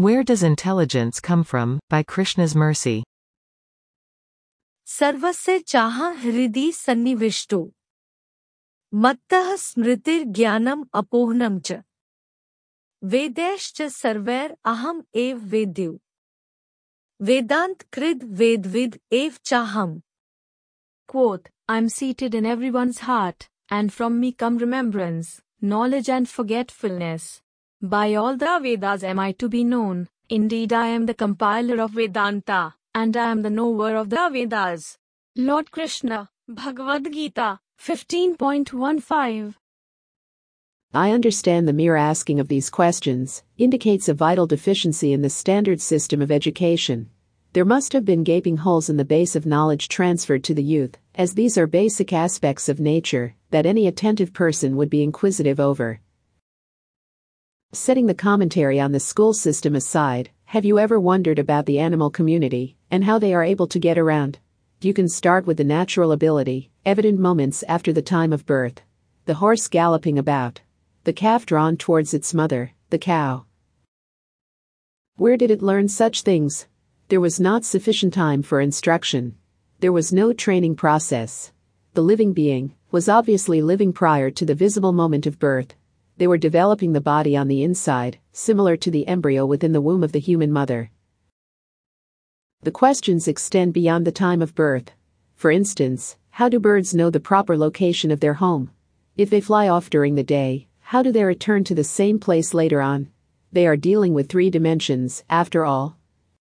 Where does intelligence come from? By Krishna's mercy. सर्वस्य चाह हृदि सन्निविष्टो मत्तः स्मृतिर्ज्ञानम् अपोहनम् च वेदैश्च सर्वैर् अहम् एव वेद्यो वेदांत कृद वेदविद एव चाहम्. Quote, I am seated in everyone's heart, and from me come remembrance, knowledge and forgetfulness. By all the Vedas am I to be known. Indeed, I am the compiler of Vedanta, and I am the knower of the Vedas. Lord Krishna, Bhagavad Gita, 15.15. I understand the mere asking of these questions indicates a vital deficiency in the standard system of education. There must have been gaping holes in the base of knowledge transferred to the youth, as these are basic aspects of nature that any attentive person would be inquisitive over. Setting the commentary on the school system aside, have you ever wondered about the animal community and how they are able to get around? You can start with the natural ability, evident moments after the time of birth. The horse galloping about. The calf drawn towards its mother, the cow. Where did it learn such things? There was not sufficient time for instruction. There was no training process. The living being was obviously living prior to the visible moment of birth. They were developing the body on the inside, similar to the embryo within the womb of the human mother. The questions extend beyond the time of birth. For instance, how do birds know the proper location of their home? If they fly off during the day, how do they return to the same place later on? They are dealing with 3 dimensions, after all.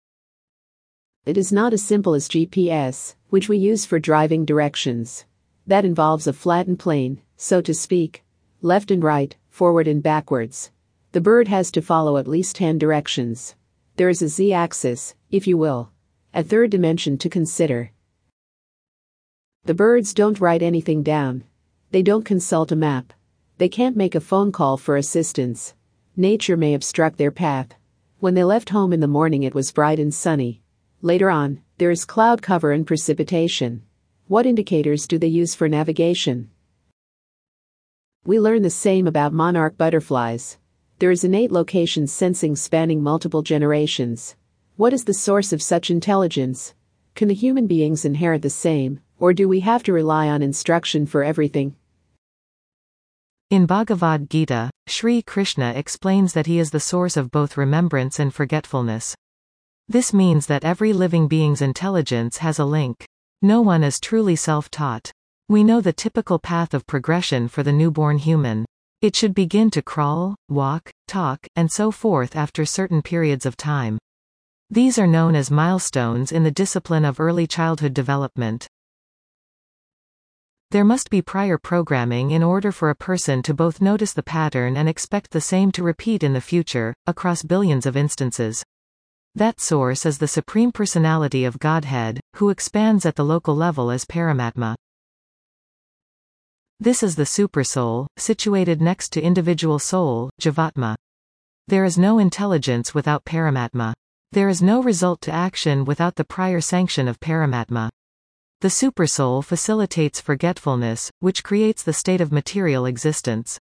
It is not as simple as GPS, which we use for driving directions. That involves a flattened plane, so to speak, left and right, forward and backwards. The bird has to follow at least 10 directions. There is a z-axis, if you will, a 3rd dimension to consider. The birds don't write anything down. They don't consult a map. They can't make a phone call for assistance. Nature may obstruct their path. When they left home in the morning it was bright and sunny. Later on, there is cloud cover and precipitation. What indicators do they use for navigation? We learn the same about monarch butterflies. There is innate location sensing spanning multiple generations. What is the source of such intelligence? Can the human beings inherit the same, or do we have to rely on instruction for everything? In Bhagavad Gita, Sri Krishna explains that he is the source of both remembrance and forgetfulness. This means that every living being's intelligence has a link. No one is truly self-taught. We know the typical path of progression for the newborn human. It should begin to crawl, walk, talk, and so forth after certain periods of time. These are known as milestones in the discipline of early childhood development. There must be prior programming in order for a person to both notice the pattern and expect the same to repeat in the future, across billions of instances. That source is the Supreme Personality of Godhead, who expands at the local level as Paramatma. This is the Supersoul, situated next to individual soul, Jivatma. There is no intelligence without Paramatma. There is no result to action without the prior sanction of Paramatma. The Supersoul facilitates forgetfulness, which creates the state of material existence.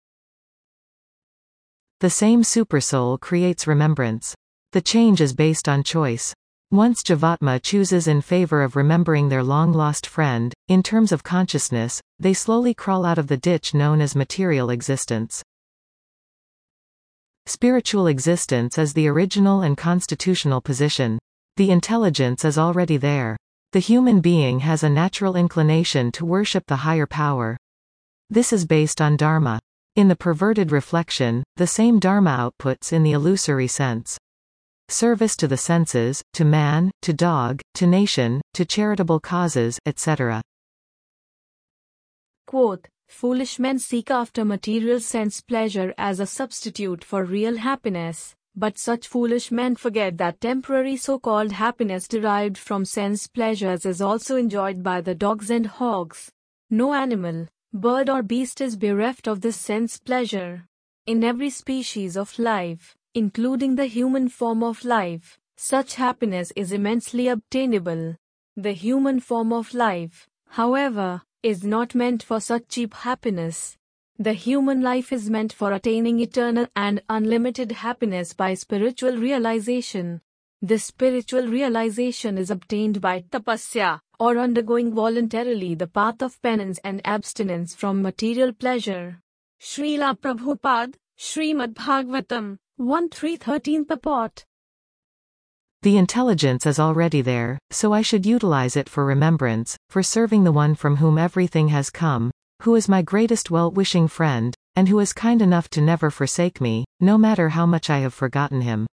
The same Supersoul creates remembrance. The change is based on choice. Once Jivatma chooses in favor of remembering their long-lost friend, in terms of consciousness, they slowly crawl out of the ditch known as material existence. Spiritual existence is the original and constitutional position. The intelligence is already there. The human being has a natural inclination to worship the higher power. This is based on dharma. In the perverted reflection, the same dharma outputs in the illusory sense. Service to the senses, to man, to dog, to nation, to charitable causes, etc. Quote, foolish men seek after material sense pleasure as a substitute for real happiness, but such foolish men forget that temporary so-called happiness derived from sense pleasures is also enjoyed by the dogs and hogs. No animal, bird or beast is bereft of this sense pleasure. In every species of life, including the human form of life, such happiness is immensely obtainable. The human form of life, however, is not meant for such cheap happiness. The human life is meant for attaining eternal and unlimited happiness by spiritual realization. This spiritual realization is obtained by tapasya, or undergoing voluntarily the path of penance and abstinence from material pleasure. Srila Prabhupada, Srimad Bhagavatam, 1.3.13 purport. The intelligence is already there, so I should utilize it for remembrance, for serving the one from whom everything has come, who is my greatest well-wishing friend, and who is kind enough to never forsake me, no matter how much I have forgotten him.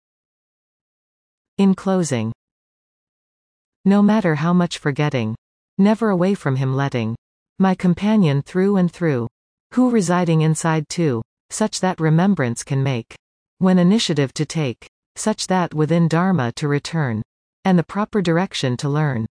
In closing, no matter how much forgetting, never away from him letting, my companion through and through, who residing inside too, such that remembrance can make, when initiative to take, such that within Dharma to return, and the proper direction to learn.